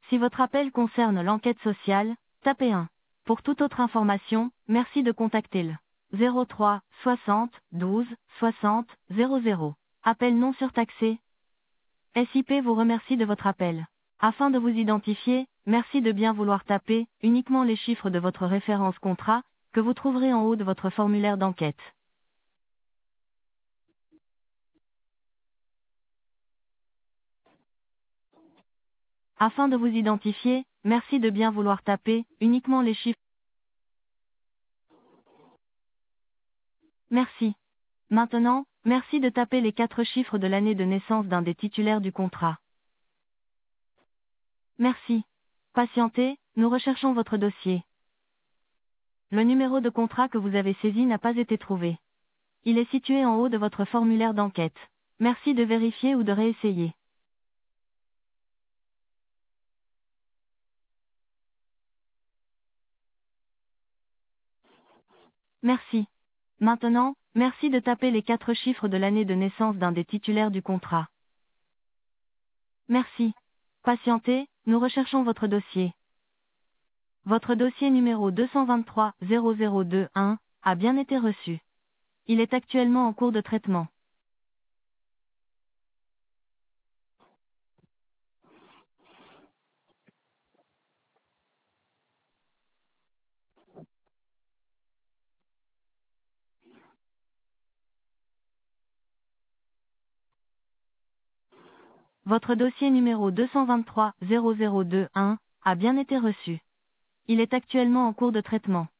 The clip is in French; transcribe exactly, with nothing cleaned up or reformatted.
Si votre appel concerne l'enquête sociale, tapez un. Pour toute autre information, merci de contacter le zéro trois soixante douze soixante zéro zéro. Appel non surtaxé. S I P vous remercie de votre appel. Afin de vous identifier, merci de bien vouloir taper uniquement les chiffres de votre référence contrat, que vous trouverez en haut de votre formulaire d'enquête. Afin de vous identifier, merci de bien vouloir taper uniquement les chiffres. Merci. Maintenant, merci de taper les quatre chiffres de l'année de naissance d'un des titulaires du contrat. Merci. Patientez, nous recherchons votre dossier. Le numéro de contrat que vous avez saisi n'a pas été trouvé. Il est situé en haut de votre formulaire d'enquête. Merci de vérifier ou de réessayer. Merci. Maintenant, merci de taper les quatre chiffres de l'année de naissance d'un des titulaires du contrat. Merci. Patientez, nous recherchons votre dossier. Votre dossier numéro deux cent vingt-trois zéro zéro deux un a bien été reçu. Il est actuellement en cours de traitement. Votre dossier numéro deux cent vingt-trois zéro zéro deux un a bien été reçu. Il est actuellement en cours de traitement.